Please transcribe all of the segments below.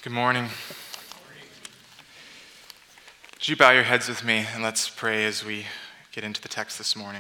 Good morning. Would you bow your heads with me and let's pray as we get into the text this morning.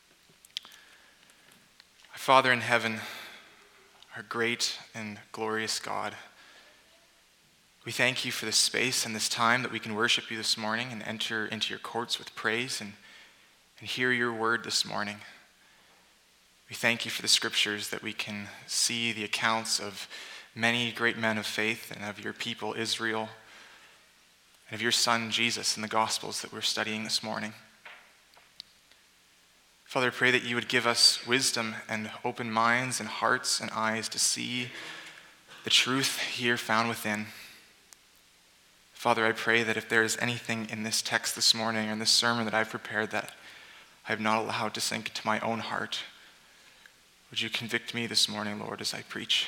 Our Father in heaven, our great and glorious God, we thank you for this space and this time that we can worship you this morning and enter into your courts with praise and hear your word this morning. We thank you for the scriptures that we can see the accounts of many great men of faith and of your people Israel and of your son Jesus in the Gospels that we're studying this morning. Father, I pray that you would give us wisdom and open minds and hearts and eyes to see the truth here found within. Father, I pray that if there is anything in this text this morning or in this sermon that I've prepared that I have not allowed to sink into my own heart, would you convict me this morning, Lord, as I preach?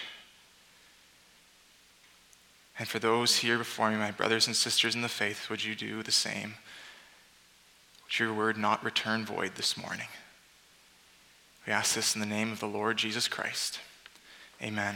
And for those here before me, my brothers and sisters in the faith, would you do the same? Would your word not return void this morning? We ask this in the name of the Lord Jesus Christ. Amen.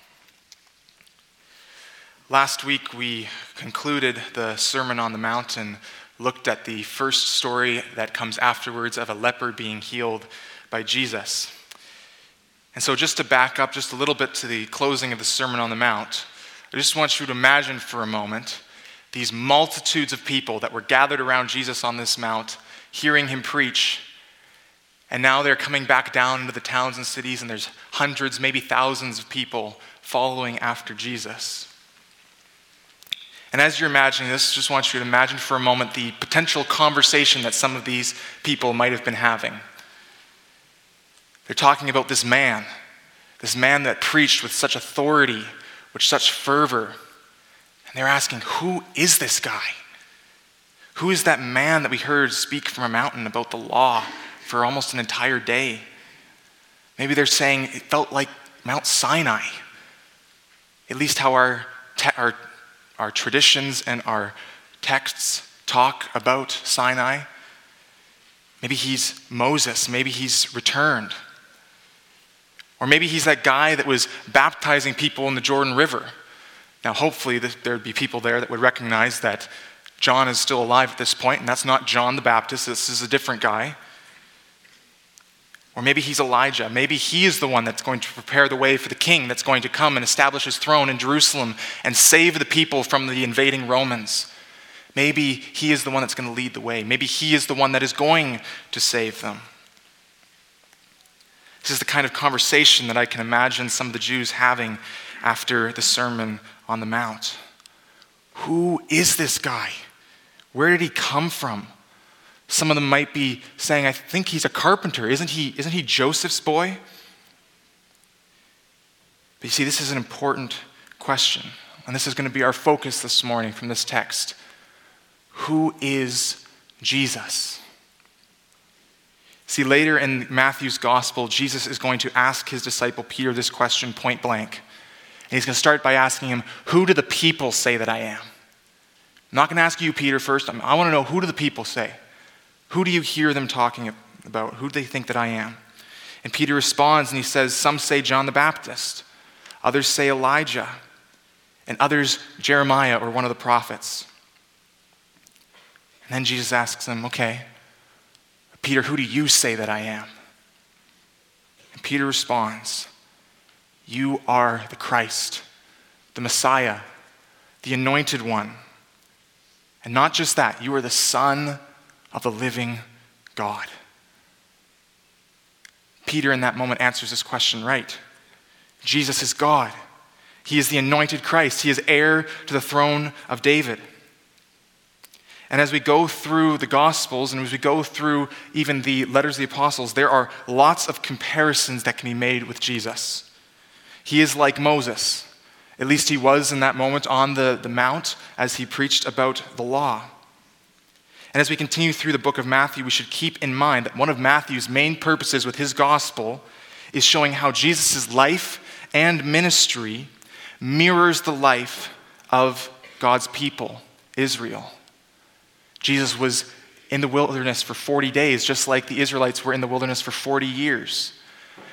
Last week we concluded the Sermon on the Mount and looked at the first story that comes afterwards of a leper being healed by Jesus. And so just to back up just a little bit to the closing of the Sermon on the Mount, I just want you to imagine for a moment these multitudes of people that were gathered around Jesus on this mount, hearing him preach, and now they're coming back down into the towns and cities, and there's hundreds, maybe thousands of people following after Jesus. And as you're imagining this, I just want you to imagine for a moment the potential conversation that some of these people might have been having. They're talking about this man that preached with such authority, with such fervor. And they're asking, who is this guy? Who is that man that we heard speak from a mountain about the law for almost an entire day? Maybe they're saying it felt like Mount Sinai. At least how our traditions and our texts talk about Sinai. Maybe he's Moses. Maybe he's returned. Or maybe he's that guy that was baptizing people in the Jordan River. Now, hopefully, there'd be people there that would recognize that John is still alive at this point, and that's not John the Baptist. This is a different guy. Or maybe he's Elijah. Maybe he is the one that's going to prepare the way for the king that's going to come and establish his throne in Jerusalem and save the people from the invading Romans. Maybe he is the one that's going to lead the way. Maybe he is the one that is going to save them. This is the kind of conversation that I can imagine some of the Jews having after the Sermon on the Mount. Who is this guy? Where did he come from? Some of them might be saying, I think he's a carpenter. Isn't he Joseph's boy? But you see, this is an important question. And this is going to be our focus this morning from this text. Who is Jesus? See, later in Matthew's gospel, Jesus is going to ask his disciple Peter this question point blank. And he's going to start by asking him, who do the people say that I am? I'm not going to ask you, Peter, first. I want to know, who do the people say? Who do you hear them talking about? Who do they think that I am? And Peter responds and he says, some say John the Baptist. Others say Elijah. And others Jeremiah or one of the prophets. And then Jesus asks him, okay, Peter, who do you say that I am? And Peter responds, you are the Christ, the Messiah, the anointed one. And not just that, you are the Son of the living God. Peter in that moment answers this question right. Jesus is God. He is the anointed Christ. He is heir to the throne of David. And as we go through the Gospels and as we go through even the letters of the apostles, there are lots of comparisons that can be made with Jesus. He is like Moses. At least he was in that moment on the mount as he preached about the law. And as we continue through the book of Matthew, we should keep in mind that one of Matthew's main purposes with his gospel is showing how Jesus' life and ministry mirrors the life of God's people, Israel. Jesus was in the wilderness for 40 days, just like the Israelites were in the wilderness for 40 years.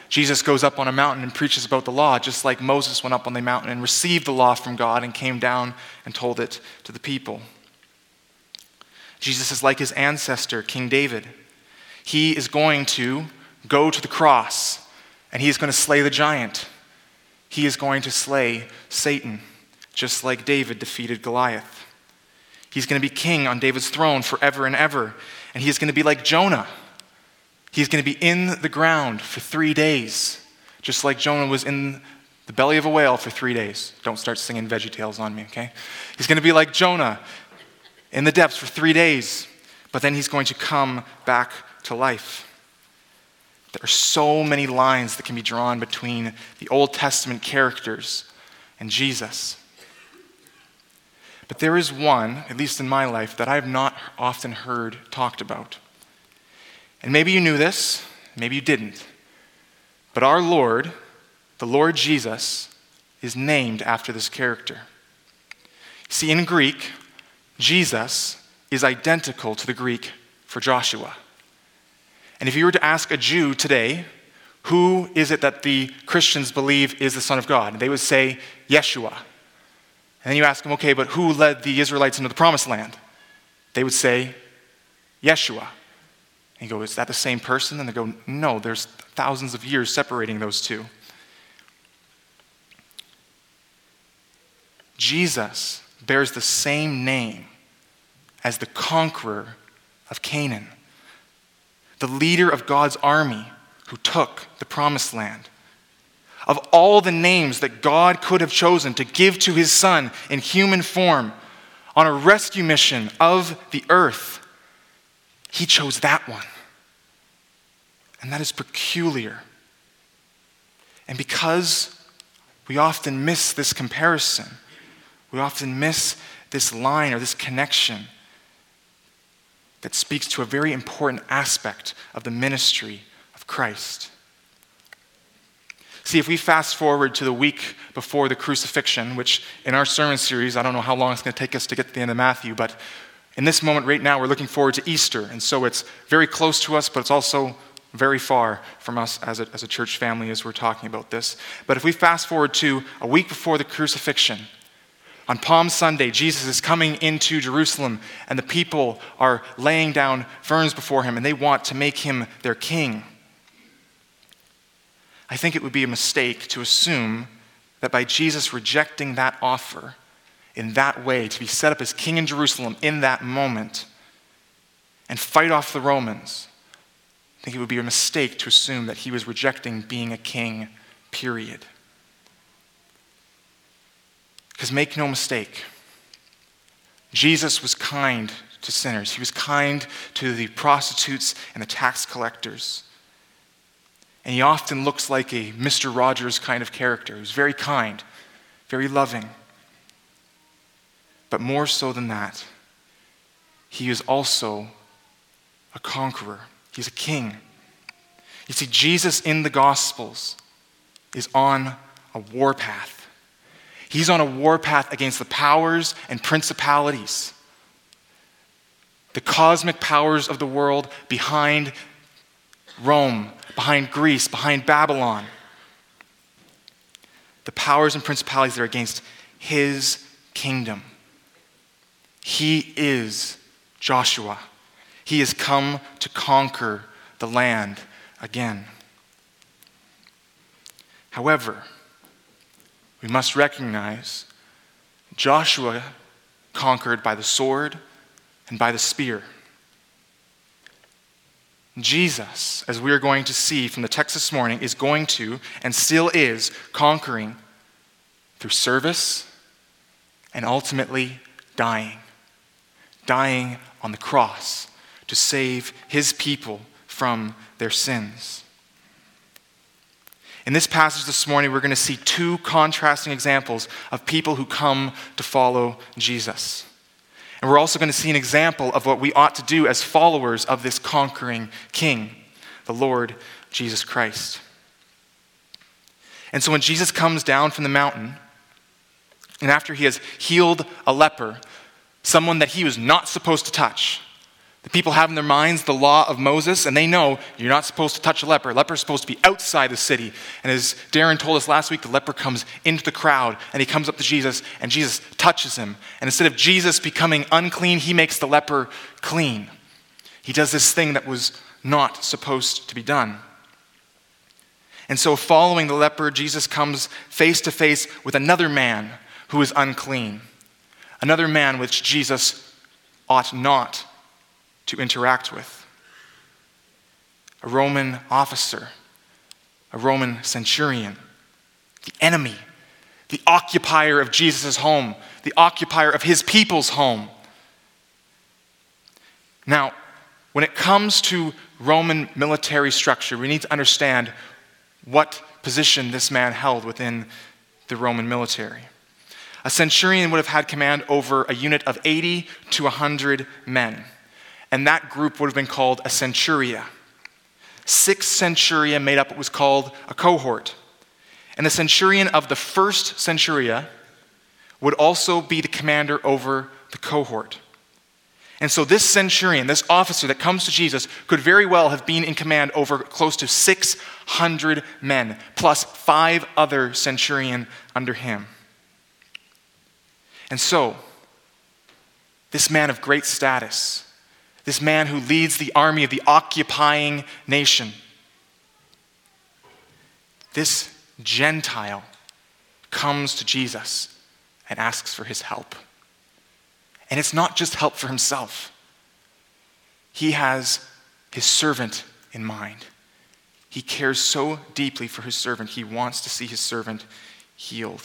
Jesus goes up on a mountain and preaches about the law, just like Moses went up on the mountain and received the law from God and came down and told it to the people. Jesus is like his ancestor, King David. He is going to go to the cross, and he is going to slay the giant. He is going to slay Satan, just like David defeated Goliath. He's going to be king on David's throne forever and ever, and he is going to be like Jonah. He's going to be in the ground for 3 days, just like Jonah was in the belly of a whale for 3 days. Don't start singing VeggieTales on me, okay? He's going to be like Jonah in the depths for 3 days, but then he's going to come back to life. There are so many lines that can be drawn between the Old Testament characters and Jesus. But there is one, at least in my life, that I have not often heard talked about. And maybe you knew this, maybe you didn't. But our Lord, the Lord Jesus, is named after this character. See, in Greek, Jesus is identical to the Greek for Joshua. And if you were to ask a Jew today, who is it that the Christians believe is the Son of God? They would say, Yeshua. And then you ask them, okay, but who led the Israelites into the Promised Land? They would say, Yeshua. And you go, is that the same person? And they go, no, there's thousands of years separating those two. Jesus bears the same name as the conqueror of Canaan, the leader of God's army who took the Promised Land. Of all the names that God could have chosen to give to his Son in human form on a rescue mission of the earth, he chose that one. And that is peculiar. And because we often miss this comparison, we often miss this line or this connection that speaks to a very important aspect of the ministry of Christ. See, if we fast forward to the week before the crucifixion, which in our sermon series, I don't know how long it's going to take us to get to the end of Matthew, but in this moment right now, we're looking forward to Easter. And so it's very close to us, but it's also very far from us as a church family as we're talking about this. But if we fast forward to a week before the crucifixion, on Palm Sunday, Jesus is coming into Jerusalem, and the people are laying down ferns before him, and they want to make him their king. I think it would be a mistake to assume that by Jesus rejecting that offer in that way, to be set up as king in Jerusalem in that moment and fight off the Romans, I think it would be a mistake to assume that he was rejecting being a king, period. Because make no mistake, Jesus was kind to sinners. He was kind to the prostitutes and the tax collectors. And he often looks like a Mr. Rogers kind of character. He's very kind, very loving. But more so than that, he is also a conqueror. He's a king. You see, Jesus in the Gospels is on a warpath. He's on a warpath against the powers and principalities, the cosmic powers of the world behind Rome, behind Greece, behind Babylon. The powers and principalities that are against his kingdom. He is Joshua. He has come to conquer the land again. However, we must recognize Joshua conquered by the sword and by the spear. Jesus, as we are going to see from the text this morning, is going to, and still is, conquering through service and ultimately dying. Dying on the cross to save his people from their sins. In this passage this morning, we're going to see two contrasting examples of people who come to follow Jesus. And we're also going to see an example of what we ought to do as followers of this conquering King, the Lord Jesus Christ. And so when Jesus comes down from the mountain, and after he has healed a leper, someone that he was not supposed to touch, The people have in their minds the law of Moses, and they know you're not supposed to touch a leper. A leper is supposed to be outside the city. And as Darren told us last week, the leper comes into the crowd, and he comes up to Jesus, and Jesus touches him. And instead of Jesus becoming unclean, he makes the leper clean. He does this thing that was not supposed to be done. And so following the leper, Jesus comes face to face with another man who is unclean. Another man which Jesus ought not to interact with. A Roman officer, a Roman centurion, the enemy, the occupier of Jesus' home, the occupier of his people's home. Now, when it comes to Roman military structure, we need to understand what position this man held within the Roman military. A centurion would have had command over a unit of 80 to 100 men. And that group would have been called a centuria. 6 centuria made up what was called a cohort. And the centurion of the first centuria would also be the commander over the cohort. And so this centurion, this officer that comes to Jesus, could very well have been in command over close to 600 men, plus 5 other centurion under him. And so, this man of great status, this man who leads the army of the occupying nation, this Gentile comes to Jesus and asks for his help. And it's not just help for himself. He has his servant in mind. He cares so deeply for his servant. He wants to see his servant healed.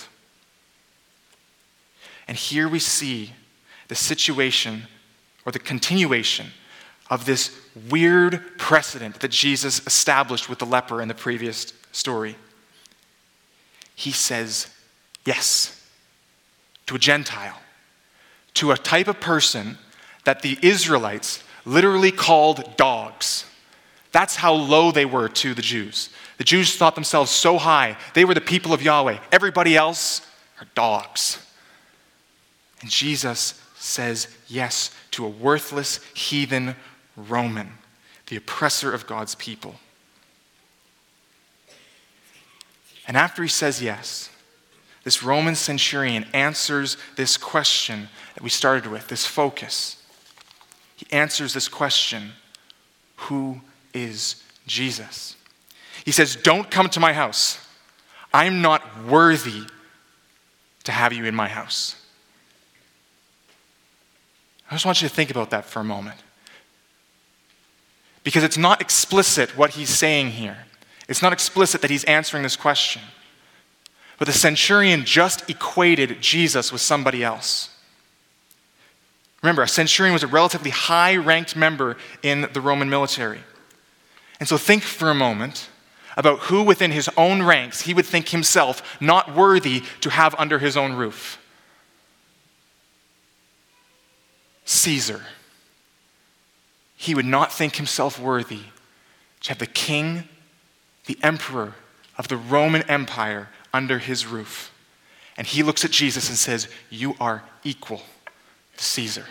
And here we see the situation or the continuation of this weird precedent that Jesus established with the leper in the previous story. He says yes to a Gentile, to a type of person that the Israelites literally called dogs. That's how low they were to the Jews. The Jews thought themselves so high. They were the people of Yahweh. Everybody else are dogs. And Jesus says yes to a worthless heathen Roman, the oppressor of God's people. And after he says yes, this Roman centurion answers this question that we started with, this focus. He answers this question, who is Jesus? He says, don't come to my house. I'm not worthy to have you in my house. I just want you to think about that for a moment. Because it's not explicit what he's saying here. It's not explicit that he's answering this question. But the centurion just equated Jesus with somebody else. Remember, a centurion was a relatively high-ranked member in the Roman military. And so think for a moment about who within his own ranks he would think himself not worthy to have under his own roof. Caesar. He would not think himself worthy to have the king, the emperor of the Roman Empire under his roof. And he looks at Jesus and says, you are equal to Caesar.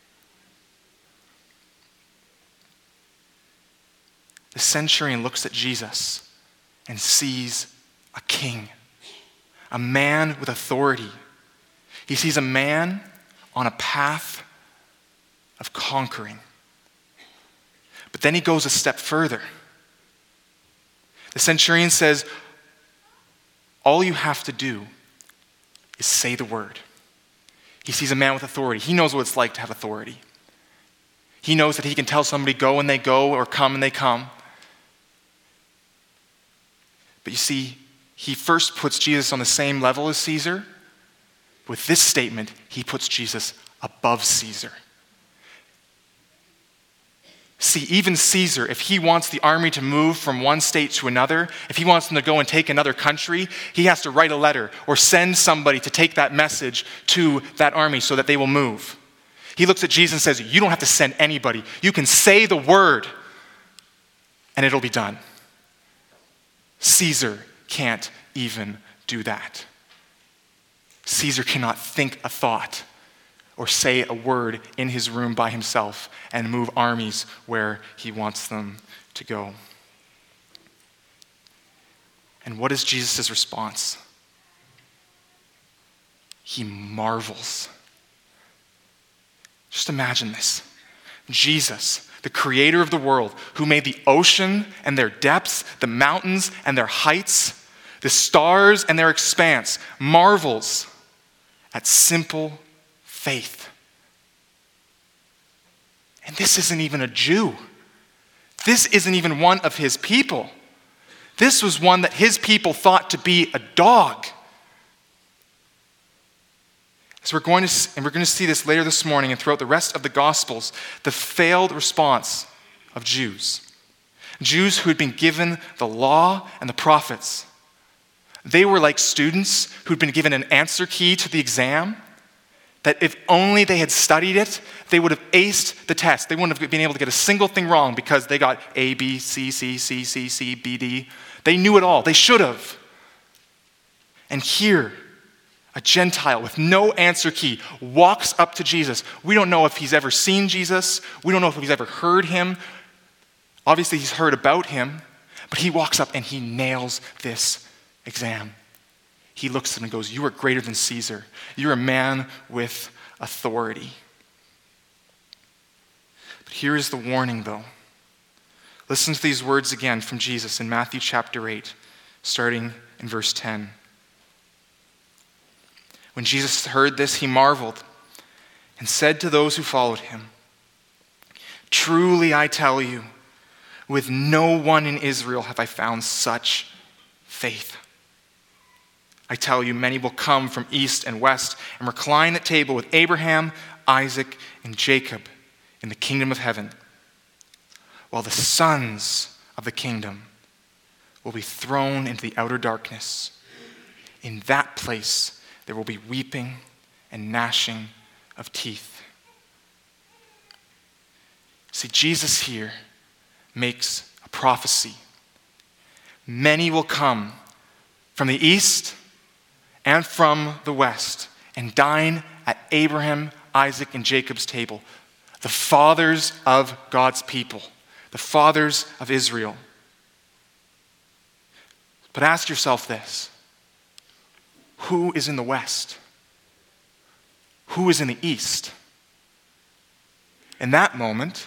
The centurion looks at Jesus and sees a king, a man with authority. He sees a man on a path of conquering. But then he goes a step further. The centurion says, all you have to do is say the word. He sees a man with authority. He knows what it's like to have authority. He knows that he can tell somebody go and they go, or come and they come. But you see, he first puts Jesus on the same level as Caesar. With this statement, he puts Jesus above Caesar. See, even Caesar, if he wants the army to move from one state to another, if he wants them to go and take another country, he has to write a letter or send somebody to take that message to that army so that they will move. He looks at Jesus and says, you don't have to send anybody. You can say the word and it'll be done. Caesar can't even do that. Caesar cannot think a thought or say a word in his room by himself and move armies where he wants them to go. And what is Jesus' response? He marvels. Just imagine this. Jesus, the creator of the world, who made the ocean and their depths, the mountains and their heights, the stars and their expanse, marvels at simple faith. And this isn't even a Jew. This isn't even one of his people. This was one that his people thought to be a dog. So we're going to see this later this morning and throughout the rest of the Gospels, the failed response of Jews. Jews who had been given the law and the prophets. They were like students who'd been given an answer key to the exam, that if only they had studied it, they would have aced the test. They wouldn't have been able to get a single thing wrong because they got A, B, C, C, C, C, C, B, D. They knew it all. They should have. And here, a Gentile with no answer key walks up to Jesus. We don't know if he's ever seen Jesus. We don't know if he's ever heard him. Obviously, he's heard about him. But he walks up and he nails this exam. He looks at him and goes, "You are greater than Caesar. You're a man with authority." But here is the warning, though. Listen to these words again from Jesus in Matthew chapter 8, starting in verse 10. When Jesus heard this, he marveled and said to those who followed him, "Truly I tell you, with no one in Israel have I found such faith. I tell you, many will come from east and west and recline at table with Abraham, Isaac, and Jacob in the kingdom of heaven, while the sons of the kingdom will be thrown into the outer darkness. In that place there will be weeping and gnashing of teeth." See, Jesus here makes a prophecy. Many will come from the east and from the west and dine at Abraham, Isaac, and Jacob's table, the fathers of God's people, the fathers of Israel. But ask yourself this: who is in the west? Who is in the east? In that moment,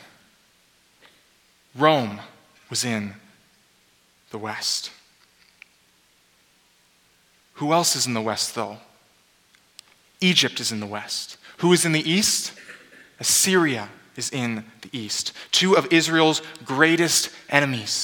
Rome was in the west. Who else is in the west, though? Egypt is in the west. Who is in the east? Assyria is in the east. Two of Israel's greatest enemies.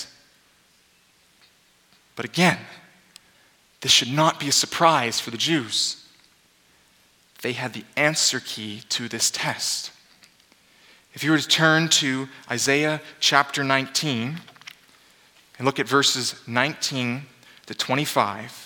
But again, this should not be a surprise for the Jews. They had the answer key to this test. If you were to turn to Isaiah chapter 19 and look at verses 19 to 25,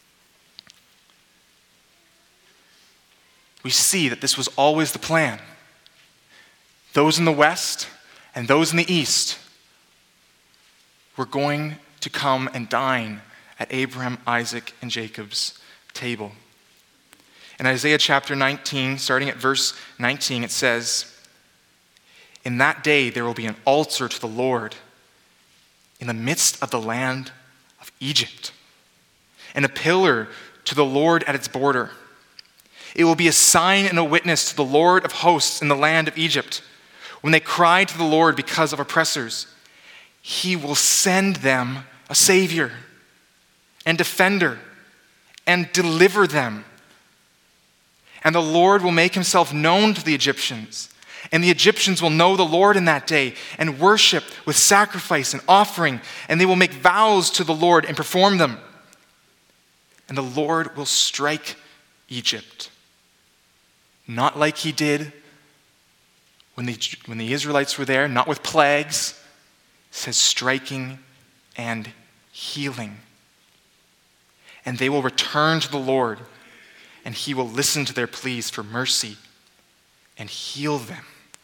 we see that this was always the plan. Those in the west and those in the east were going to come and dine at Abraham, Isaac, and Jacob's table. In Isaiah chapter 19, starting at verse 19, it says, "In that day there will be an altar to the Lord in the midst of the land of Egypt, and a pillar to the Lord at its border. It will be a sign and a witness to the Lord of hosts in the land of Egypt. When they cry to the Lord because of oppressors, he will send them a savior and defender and deliver them. And the Lord will make himself known to the Egyptians, and the Egyptians will know the Lord in that day and worship with sacrifice and offering, and they will make vows to the Lord and perform them. And the Lord will strike Egypt, not like he did when the Israelites were there, not with plagues. It says striking and healing. And they will return to the Lord, and he will listen to their pleas for mercy and heal them.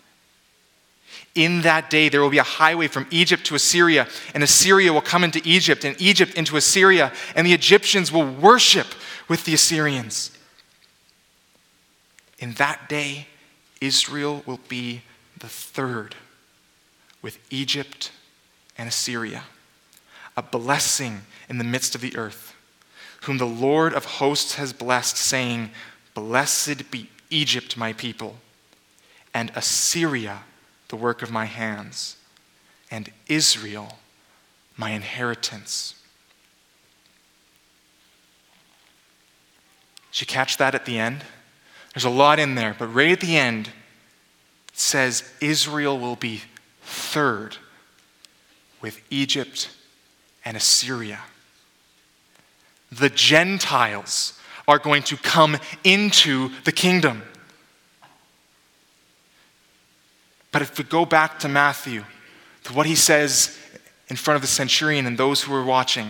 In that day there will be a highway from Egypt to Assyria, and Assyria will come into Egypt, and Egypt into Assyria, and the Egyptians will worship with the Assyrians. In that day Israel will be the third, with Egypt and Assyria, a blessing in the midst of the earth, whom the Lord of hosts has blessed, saying, Blessed be Egypt, my people, and Assyria, the work of my hands, and Israel, my inheritance. Did you catch that at the end? There's a lot in there, but right at the end, it says Israel will be third with Egypt and Assyria. The Gentiles are going to come into the kingdom. But if we go back to Matthew, to what he says in front of the centurion and those who were watching,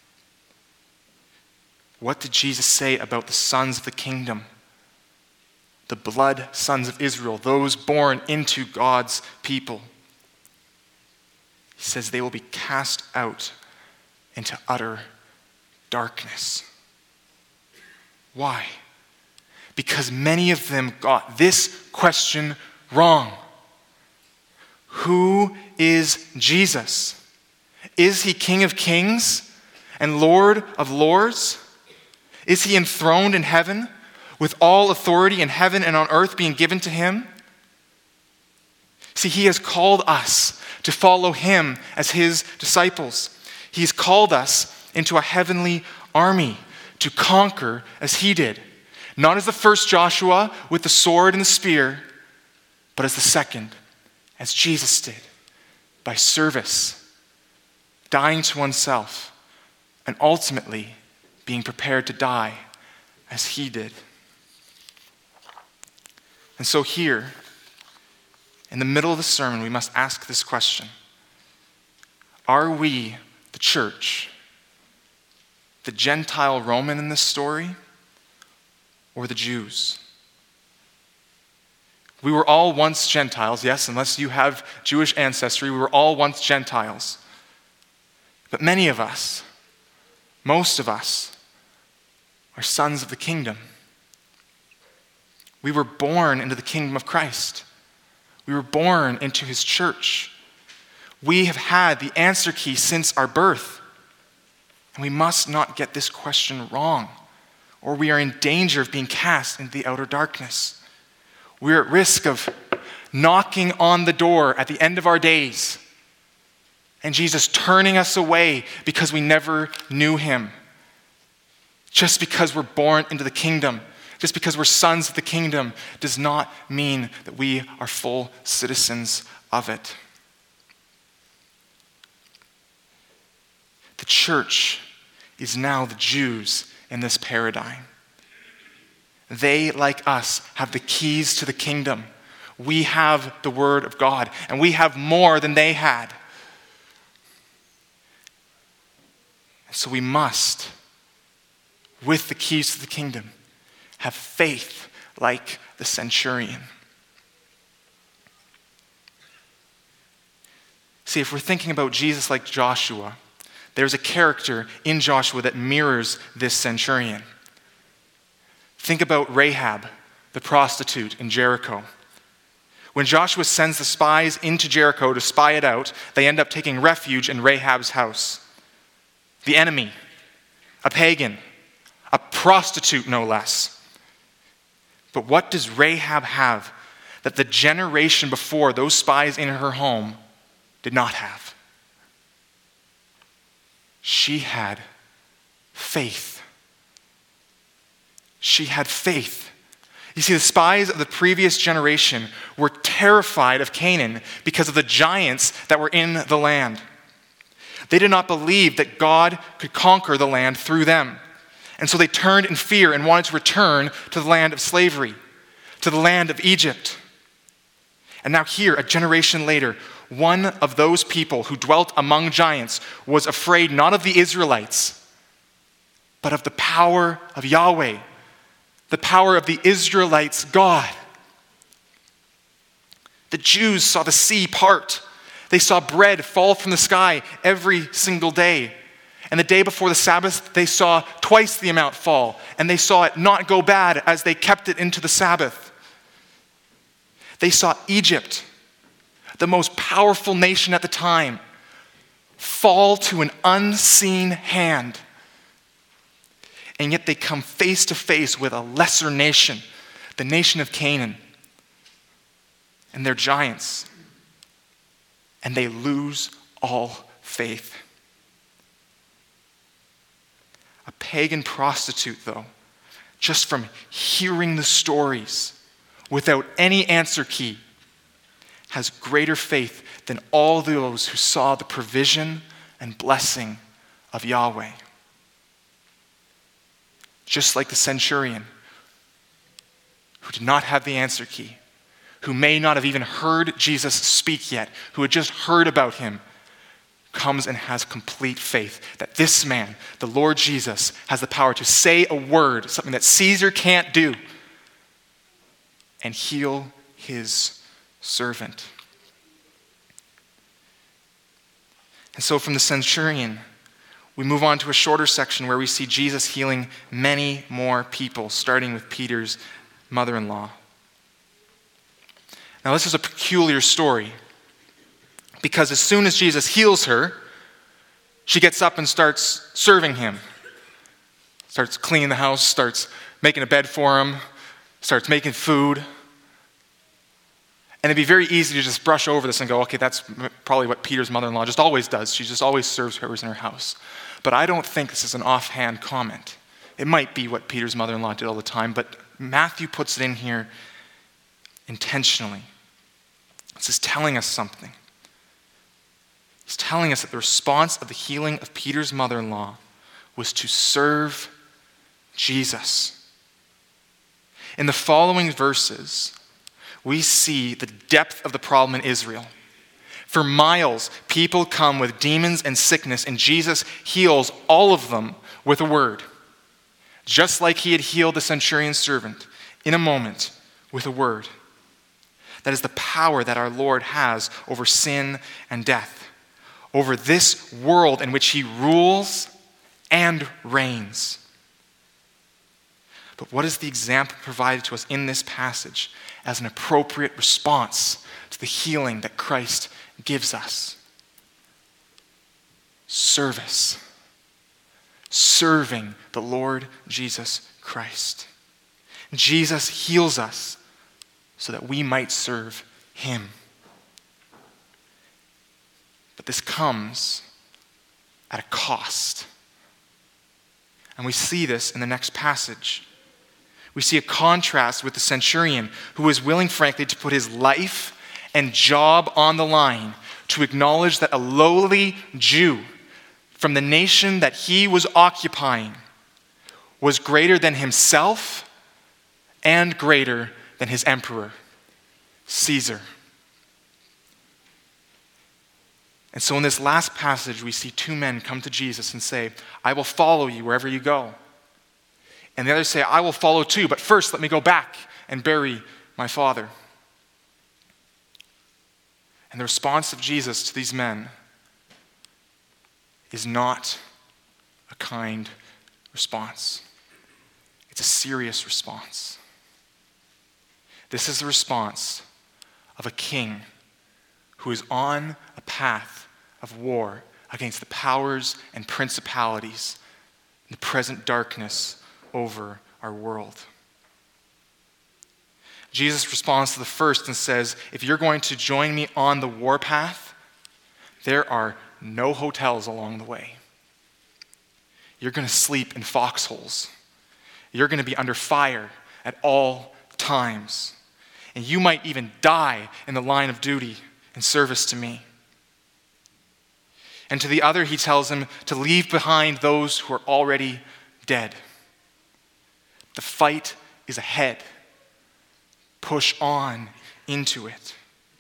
what did Jesus say about the sons of the kingdom? The blood sons of Israel, those born into God's people. He says they will be cast out into utter darkness. Why? Because many of them got this question wrong. Who is Jesus? Is he King of Kings and Lord of Lords? Is he enthroned in heaven, with all authority in heaven and on earth being given to him? See, he has called us to follow him as his disciples. He's called us into a heavenly army to conquer as he did. Not as the first Joshua with the sword and the spear, but as the second, as Jesus did, by service, dying to oneself, and ultimately being prepared to die as he did. And so here, in the middle of the sermon, we must ask this question. Are we, the church, the Gentile Roman in this story, or the Jews? We were all once Gentiles, yes, unless you have Jewish ancestry, we were all once Gentiles. But many of us, most of us, are sons of the kingdom. We were born into the kingdom of Christ. We were born into his church. We have had the answer key since our birth. And we must not get this question wrong, or we are in danger of being cast into the outer darkness. We're at risk of knocking on the door at the end of our days and Jesus turning us away because we never knew him. Just because we're born into the kingdom, just because we're sons of the kingdom, does not mean that we are full citizens of it. The church is now the Jews in this paradigm. They, like us, have the keys to the kingdom. We have the word of God, and we have more than they had. So we must, with the keys to the kingdom, have faith like the centurion. See, if we're thinking about Jesus like Joshua, there's a character in Joshua that mirrors this centurion. Think about Rahab, the prostitute in Jericho. When Joshua sends the spies into Jericho to spy it out, they end up taking refuge in Rahab's house. The enemy, a pagan, a prostitute no less. But what does Rahab have that the generation before those spies in her home did not have? She had faith. She had faith. You see, the spies of the previous generation were terrified of Canaan because of the giants that were in the land. They did not believe that God could conquer the land through them. And so they turned in fear and wanted to return to the land of slavery, to the land of Egypt. And now here, a generation later, one of those people who dwelt among giants was afraid not of the Israelites, but of the power of Yahweh, the power of the Israelites' God. The Jews saw the sea part. They saw bread fall from the sky every single day. And the day before the Sabbath, they saw twice the amount fall. And they saw it not go bad as they kept it into the Sabbath. They saw Egypt, the most powerful nation at the time, fall to an unseen hand. And yet they come face to face with a lesser nation, the nation of Canaan. And they're giants. And they lose all faith. A pagan prostitute, though, just from hearing the stories without any answer key, has greater faith than all those who saw the provision and blessing of Yahweh. Just like the centurion, who did not have the answer key, who may not have even heard Jesus speak yet, who had just heard about him, comes and has complete faith that this man, the Lord Jesus, has the power to say a word, something that Caesar can't do, and heal his servant. And so from the centurion, we move on to a shorter section where we see Jesus healing many more people, starting with Peter's mother-in-law. Now, this is a peculiar story because as soon as Jesus heals her, she gets up and starts serving him. Starts cleaning the house, starts making a bed for him, starts making food. And it'd be very easy to just brush over this and go, okay, that's probably what Peter's mother-in-law just always does. She just always serves whoever's in her house. But I don't think this is an offhand comment. It might be what Peter's mother-in-law did all the time, but Matthew puts it in here intentionally. This is telling us something. He's telling us that the response of the healing of Peter's mother-in-law was to serve Jesus. In the following verses, we see the depth of the problem in Israel. For miles, people come with demons and sickness, and Jesus heals all of them with a word. Just like he had healed the centurion's servant in a moment with a word. That is the power that our Lord has over sin and death, over this world in which he rules and reigns. But what is the example provided to us in this passage as an appropriate response to the healing that Christ gives us? Service. Serving the Lord Jesus Christ. Jesus heals us so that we might serve him. But this comes at a cost. And we see this in the next passage. We see a contrast with the centurion who was willing, frankly, to put his life and job on the line to acknowledge that a lowly Jew from the nation that he was occupying was greater than himself and greater than his emperor, Caesar. And so in this last passage, we see two men come to Jesus and say, I will follow you wherever you go. And the others say, I will follow too, but first let me go back and bury my father. And the response of Jesus to these men is not a kind response. It's a serious response. This is the response of a king who is on a path of war against the powers and principalities in the present darkness over our world. Jesus responds to the first and says, if you're going to join me on the warpath, there are no hotels along the way. You're going to sleep in foxholes. You're going to be under fire at all times. And you might even die in the line of duty in service to me. And to the other, he tells him to leave behind those who are already dead. The fight is ahead. Push on into it.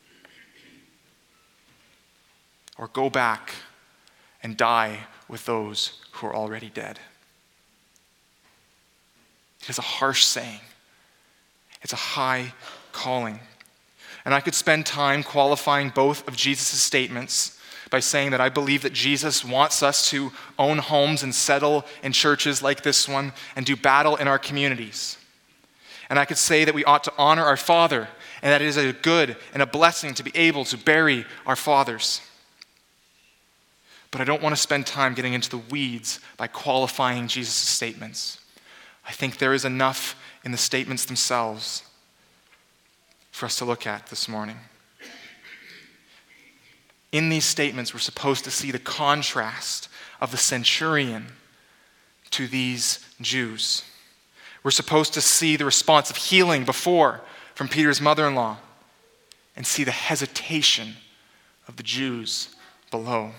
Or go back and die with those who are already dead. It is a harsh saying. It's a high calling. And I could spend time qualifying both of Jesus' statements by saying that I believe that Jesus wants us to own homes and settle in churches like this one and do battle in our communities. And I could say that we ought to honor our Father and that it is a good and a blessing to be able to bury our fathers. But I don't want to spend time getting into the weeds by qualifying Jesus' statements. I think there is enough in the statements themselves for us to look at this morning. In these statements, we're supposed to see the contrast of the centurion to these Jews. We're supposed to see the response of healing before from Peter's mother-in-law and see the hesitation of the Jews below.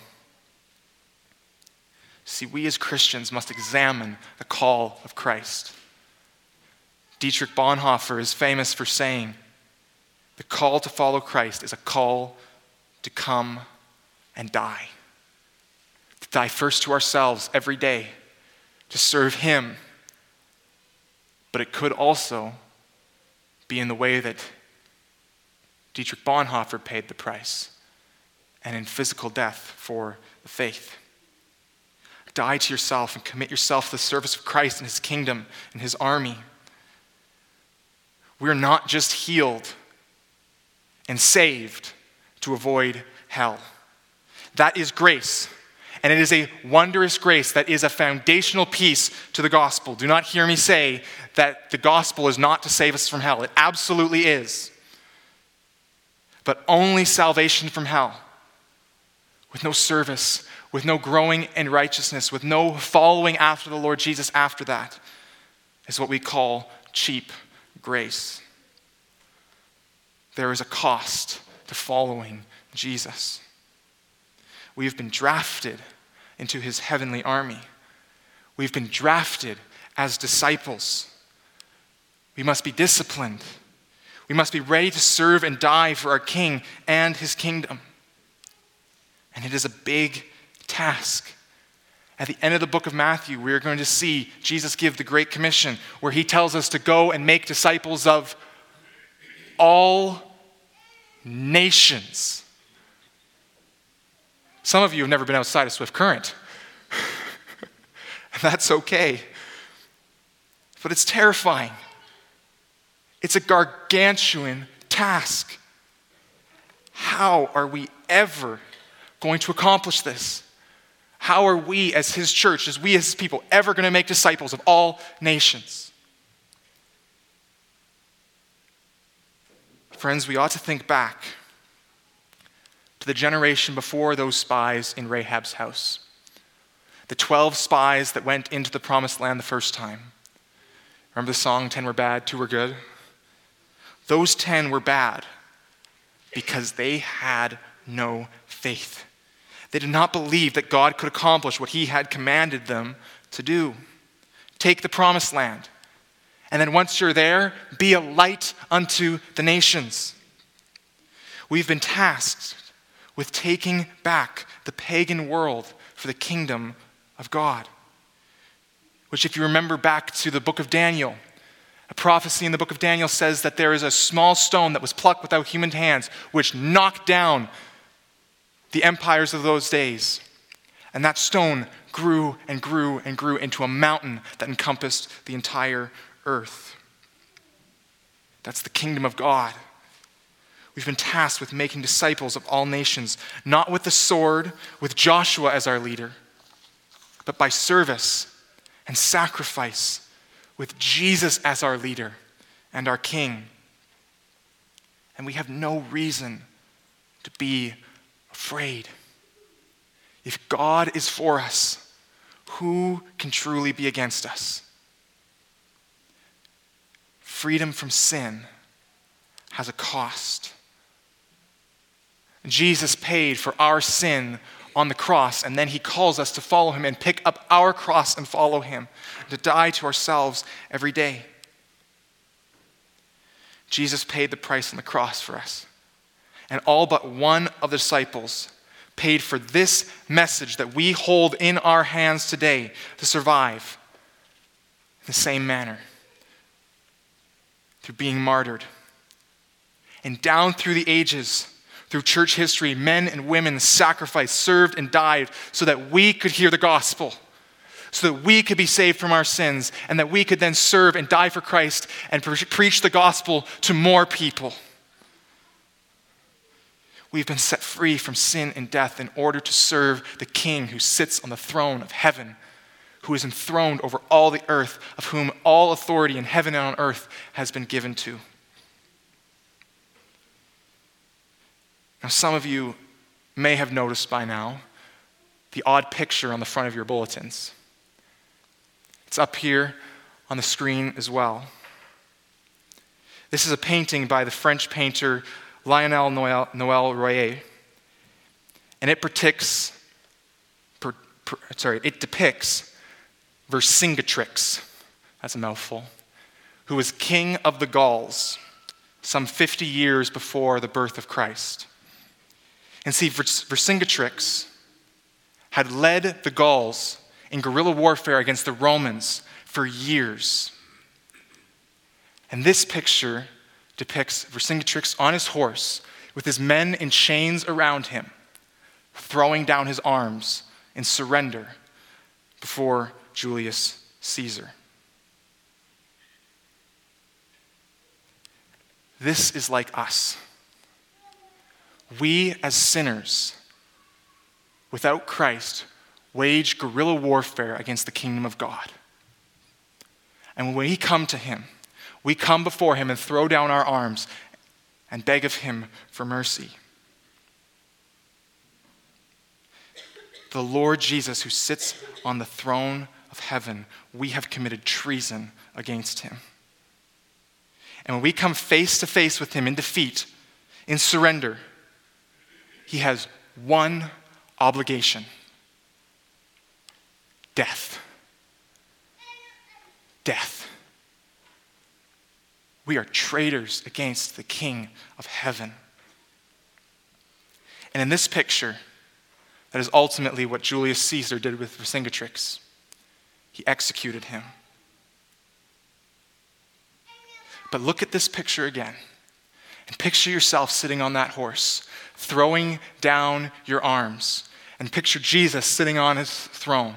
See, we as Christians must examine the call of Christ. Dietrich Bonhoeffer is famous for saying, the call to follow Christ is a call to come and die. To die first to ourselves every day, to serve Him. But it could also be in the way that Dietrich Bonhoeffer paid the price, and in physical death for the faith. Die to yourself and commit yourself to the service of Christ and His kingdom and His army. We're not just healed and saved to avoid hell. That is grace. And it is a wondrous grace that is a foundational piece to the gospel. Do not hear me say that the gospel is not to save us from hell. It absolutely is. But only salvation from hell, with no service, with no growing in righteousness, with no following after the Lord Jesus after that, is what we call cheap grace. There is a cost to following Jesus. We have been drafted into His heavenly army. We've been drafted as disciples. We must be disciplined. We must be ready to serve and die for our King and His kingdom. And it is a big task. At the end of the book of Matthew, we are going to see Jesus give the Great Commission, where He tells us to go and make disciples of all nations. Some of you have never been outside of Swift Current. That's okay. But it's terrifying. It's a gargantuan task. How are we ever going to accomplish this? How are we as His church, as we as His people, ever going to make disciples of all nations? Friends, we ought to think back to the generation before those spies in Rahab's house. The 12 spies that went into the promised land the first time. Remember the song, 10 were bad, 2 were good? Those 10 were bad because they had no faith. They did not believe that God could accomplish what He had commanded them to do. Take the promised land. And then once you're there, be a light unto the nations. We've been tasked with taking back the pagan world for the kingdom of God. Which, if you remember back to the book of Daniel, a prophecy in the book of Daniel says that there is a small stone that was plucked without human hands, which knocked down the empires of those days. And that stone grew and grew and grew into a mountain that encompassed the entire earth. That's the kingdom of God. We've been tasked with making disciples of all nations, not with the sword, with Joshua as our leader, but by service and sacrifice, with Jesus as our leader and our King. And we have no reason to be afraid. If God is for us, who can truly be against us? Freedom from sin has a cost. Jesus paid for our sin on the cross, and then He calls us to follow Him and pick up our cross and follow Him, to die to ourselves every day. Jesus paid the price on the cross for us. And all but one of the disciples paid for this message that we hold in our hands today to survive in the same manner, through being martyred. And down through the ages, through church history, men and women sacrificed, served, and died so that we could hear the gospel, so that we could be saved from our sins, and that we could then serve and die for Christ and preach the gospel to more people. We've been set free from sin and death in order to serve the King who sits on the throne of heaven, who is enthroned over all the earth, of whom all authority in heaven and on earth has been given to. Now, some of you may have noticed by now the odd picture on the front of your bulletins. It's up here on the screen as well. This is a painting by the French painter Lionel Noël Royer, and it depicts Vercingetorix, that's a mouthful, who was king of the Gauls some 50 years before the birth of Christ. And see, Vercingetorix had led the Gauls in guerrilla warfare against the Romans for years. And this picture depicts Vercingetorix on his horse with his men in chains around him, throwing down his arms in surrender before Julius Caesar. This is like us. We as sinners, without Christ, wage guerrilla warfare against the kingdom of God. And when we come to him, we come before him and throw down our arms and beg of him for mercy. The Lord Jesus, who sits on the throne of heaven, we have committed treason against him. And when we come face to face with him in defeat, in surrender, he has one obligation: death. Death. We are traitors against the King of heaven. And in this picture, that is ultimately what Julius Caesar did with Vercingetorix. He executed him. But look at this picture again, and picture yourself sitting on that horse, throwing down your arms, and picture Jesus sitting on his throne.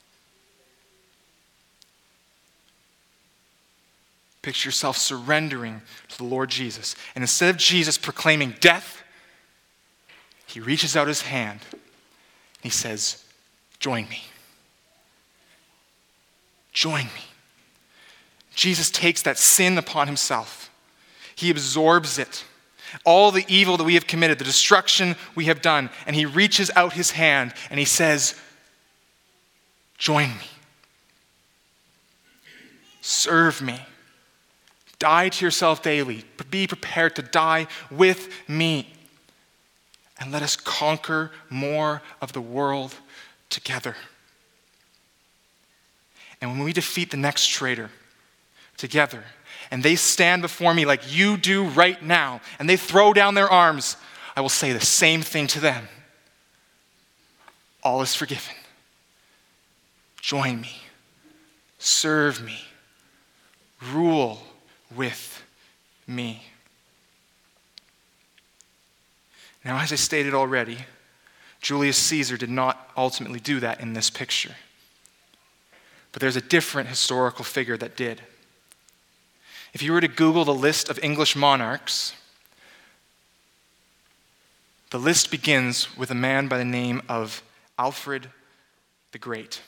Picture yourself surrendering to the Lord Jesus. And instead of Jesus proclaiming death, he reaches out his hand and he says, "Join me. Join me." Jesus takes that sin upon himself. He absorbs it. All the evil that we have committed, the destruction we have done, and he reaches out his hand and he says, "Join me. Serve me. Die to yourself daily. Be prepared to die with me. And let us conquer more of the world together." And when we defeat the next traitor together, and they stand before me like you do right now, and they throw down their arms, I will say the same thing to them. All is forgiven. Join me. Serve me. Rule with me. Now, as I stated already, Julius Caesar did not ultimately do that in this picture. But there's a different historical figure that did. If you were to Google the list of English monarchs, the list begins with a man by the name of Alfred the Great.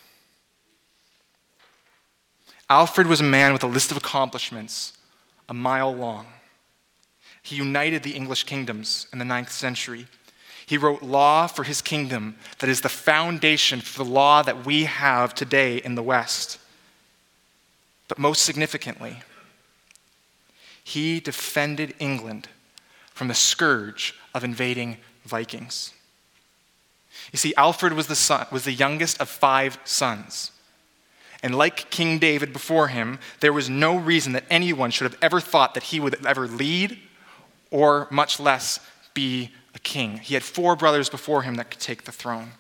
Alfred was a man with a list of accomplishments a mile long. He united the English kingdoms in the 9th century. He wrote law for his kingdom that is the foundation for the law that we have today in the West. But most significantly, he defended England from the scourge of invading Vikings. You see, Alfred was the youngest of 5 sons. And like King David before him, there was no reason that anyone should have ever thought that he would ever lead or much less be a king. He had 4 brothers before him that could take the throne.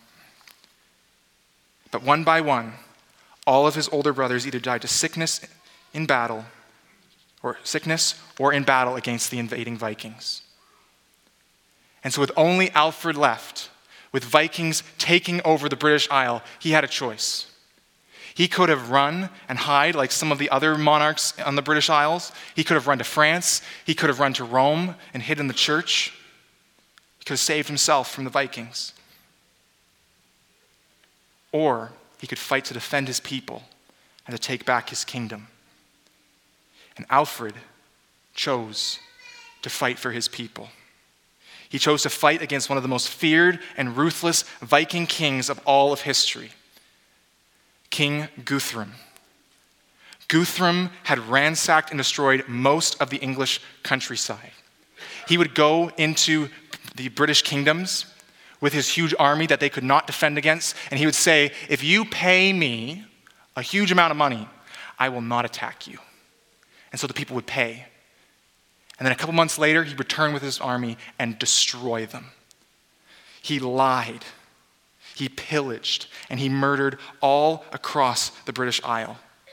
But one by one, all of his older brothers either died to sickness in battle or in battle against the invading Vikings. And so with only Alfred left, with Vikings taking over the British Isle, he had a choice. He could have run and hide like some of the other monarchs on the British Isles. He could have run to France. He could have run to Rome and hid in the church. He could have saved himself from the Vikings. Or he could fight to defend his people and to take back his kingdom. And Alfred chose to fight for his people. He chose to fight against one of the most feared and ruthless Viking kings of all of history, King Guthrum. Guthrum had ransacked and destroyed most of the English countryside. He would go into the British kingdoms with his huge army that they could not defend against, and he would say, if you pay me a huge amount of money, I will not attack you. And so the people would pay. And then a couple months later, he'd return with his army and destroy them. He lied, he pillaged, and he murdered all across the British Isle.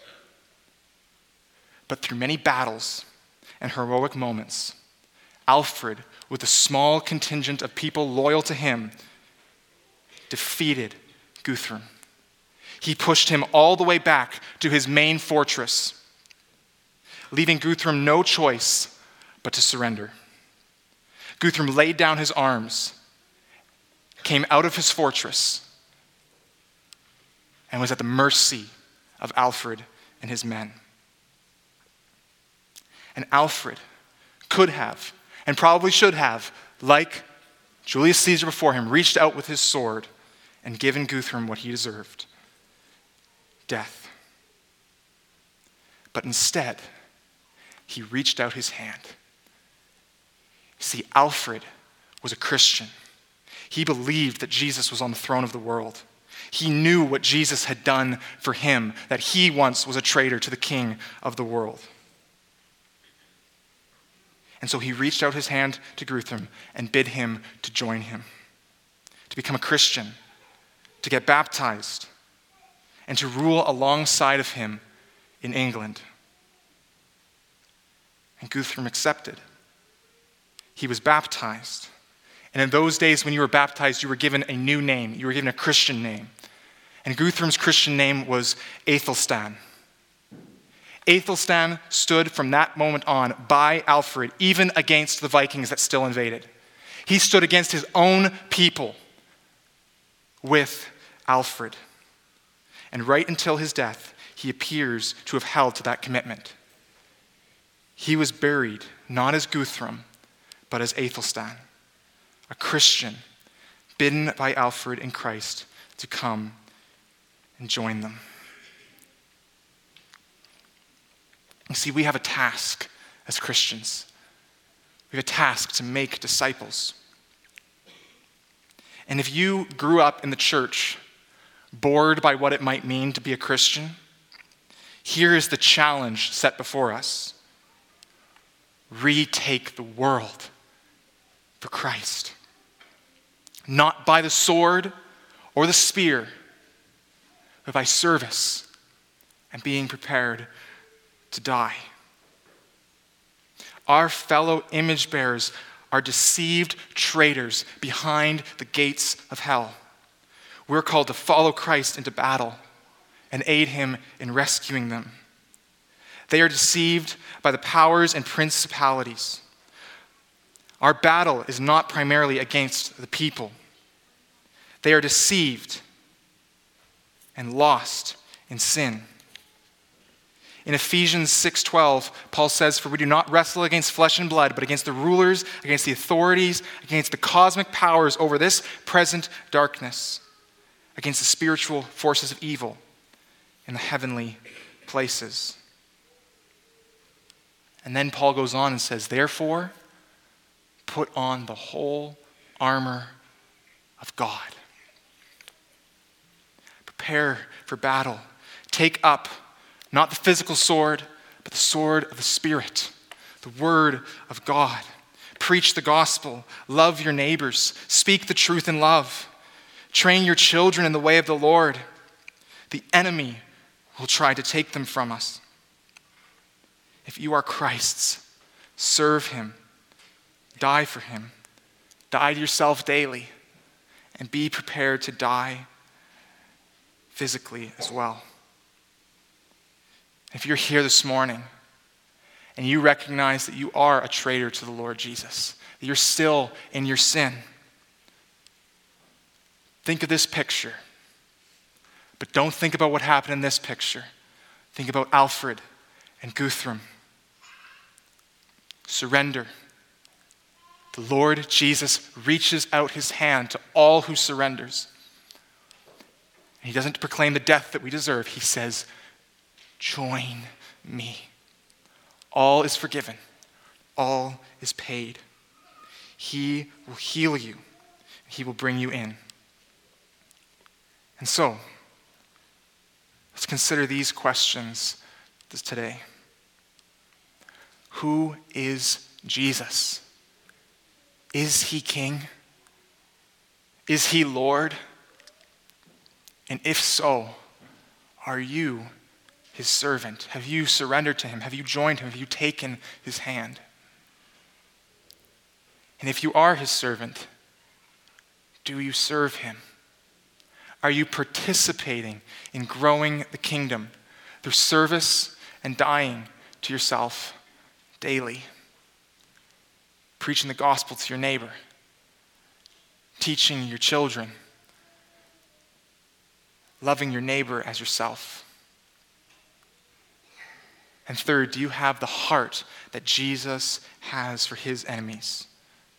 But through many battles and heroic moments, Alfred, with a small contingent of people loyal to him, defeated Guthrum. He pushed him all the way back to his main fortress, leaving Guthrum no choice but to surrender. Guthrum laid down his arms, came out of his fortress, and was at the mercy of Alfred and his men. And Alfred could have, and probably should have, like Julius Caesar before him, reached out with his sword and given Guthrum what he deserved, death. But instead, he reached out his hand. See, Alfred was a Christian. He believed that Jesus was on the throne of the world. He knew what Jesus had done for him, that he once was a traitor to the king of the world. And so he reached out his hand to Guthrum and bid him to join him, to become a Christian, to get baptized, and to rule alongside of him in England. And Guthrum accepted. He was baptized. And in those days when you were baptized, you were given a new name. You were given a Christian name. And Guthrum's Christian name was Aethelstan. Aethelstan stood from that moment on by Alfred, even against the Vikings that still invaded. He stood against his own people with Alfred. And right until his death, he appears to have held to that commitment. He was buried not as Guthrum, but as Aethelstan, a Christian bidden by Alfred and Christ to come and join them. You see, we have a task as Christians. We have a task to make disciples. And if you grew up in the church, bored by what it might mean to be a Christian, here is the challenge set before us. Retake the world for Christ. Not by the sword or the spear, but by service and being prepared to die. Our fellow image bearers are deceived traitors behind the gates of hell. We're called to follow Christ into battle and aid him in rescuing them. They are deceived by the powers and principalities. Our battle is not primarily against the people. They are deceived and lost in sin. In Ephesians 6:12, Paul says, "For we do not wrestle against flesh and blood, but against the rulers, against the authorities, against the cosmic powers over this present darkness, against the spiritual forces of evil in the heavenly places." And then Paul goes on and says, "Therefore, put on the whole armor of God." Prepare for battle. Take up not the physical sword, but the sword of the Spirit, the word of God. Preach the gospel. Love your neighbors. Speak the truth in love. Train your children in the way of the Lord. The enemy will try to take them from us. If you are Christ's, serve him. Die for him. Die to yourself daily. And be prepared to die physically as well. If you're here this morning and you recognize that you are a traitor to the Lord Jesus, that you're still in your sin, Think of this picture. But don't think about what happened in this picture. Think about Alfred and Guthrum. Surrender. The Lord Jesus reaches out his hand to all who surrenders. And he doesn't proclaim the death that we deserve. He says, join me. All is forgiven. All is paid. He will heal you. He will bring you in. And so, let's consider these questions today. Who is Jesus? Is he King? Is he Lord? And if so, are you his servant? Have you surrendered to him? Have you joined him? Have you taken his hand? And if you are his servant, do you serve him? Are you participating in growing the kingdom through service and dying to yourself daily? Preaching the gospel to your neighbor, teaching your children, loving your neighbor as yourself. And third, do you have the heart that Jesus has for his enemies?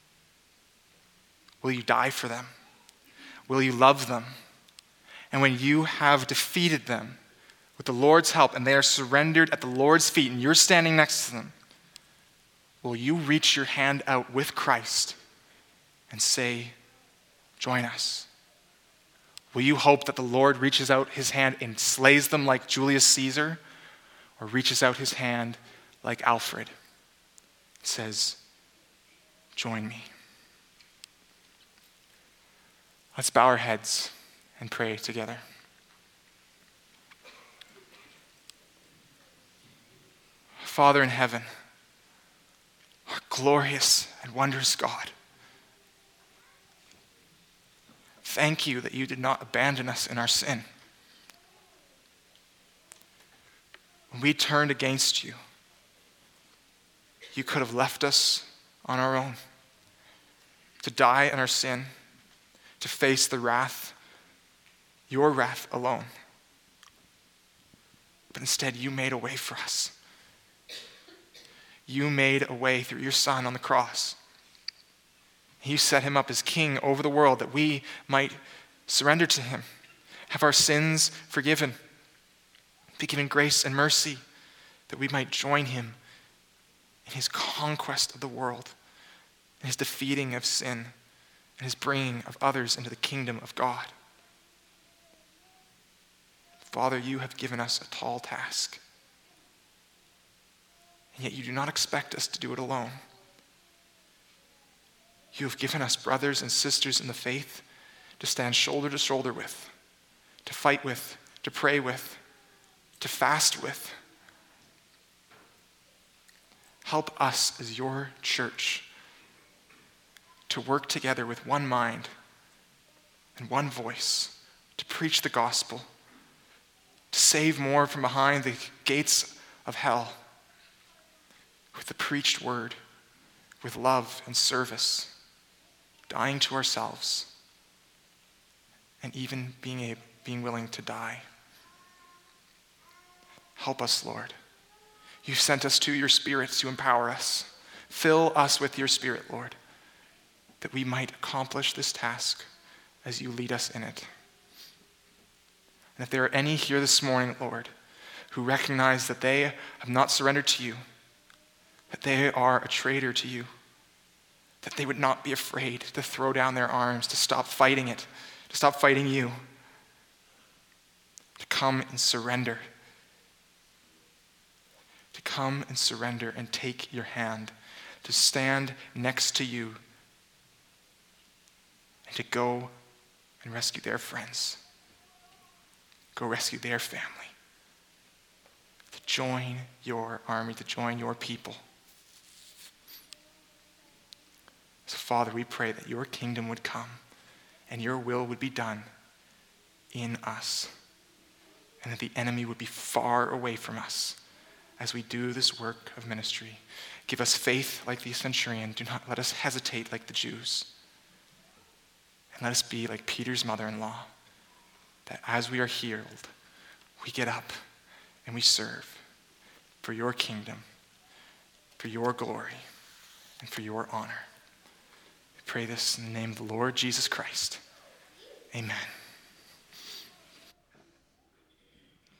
Will you die for them? Will you love them? And when you have defeated them with the Lord's help and they are surrendered at the Lord's feet and you're standing next to them, will you reach your hand out with Christ and say, join us? Will you hope that the Lord reaches out his hand and slays them like Julius Caesar, or reaches out his hand like Alfred and says, join me? Let's bow our heads and pray together. Father in heaven, our glorious and wondrous God, thank you that you did not abandon us in our sin. When we turned against you, you could have left us on our own to die in our sin, to face the wrath, your wrath alone. But instead, you made a way for us. You made a way through your Son on the cross. You set him up as king over the world that we might surrender to him, have our sins forgiven, be given grace and mercy, that we might join him in his conquest of the world, in his defeating of sin, and his bringing of others into the kingdom of God. Father, you have given us a tall task, and yet you do not expect us to do it alone. You have given us brothers and sisters in the faith to stand shoulder to shoulder with, to fight with, to pray with, to fast with. Help us as your church to work together with one mind and one voice, to preach the gospel, to save more from behind the gates of hell with the preached word, with love and service, dying to ourselves, and even being willing to die. Help us, Lord. You sent us to your Spirit to empower us. Fill us with your Spirit, Lord, that we might accomplish this task as you lead us in it. And if there are any here this morning, Lord, who recognize that they have not surrendered to you, that they are a traitor to you, that they would not be afraid to throw down their arms, to stop fighting it, to stop fighting you, to come and surrender. To come and surrender and take your hand, to stand next to you, and to go and rescue their friends, go rescue their family, to join your army, to join your people. So, Father, we pray that your kingdom would come and your will would be done in us, and that the enemy would be far away from us as we do this work of ministry. Give us faith like the centurion. Do not let us hesitate like the Jews. And let us be like Peter's mother-in-law, that as we are healed, we get up and we serve for your kingdom, for your glory, and for your honor. We pray this in the name of the Lord Jesus Christ. Amen.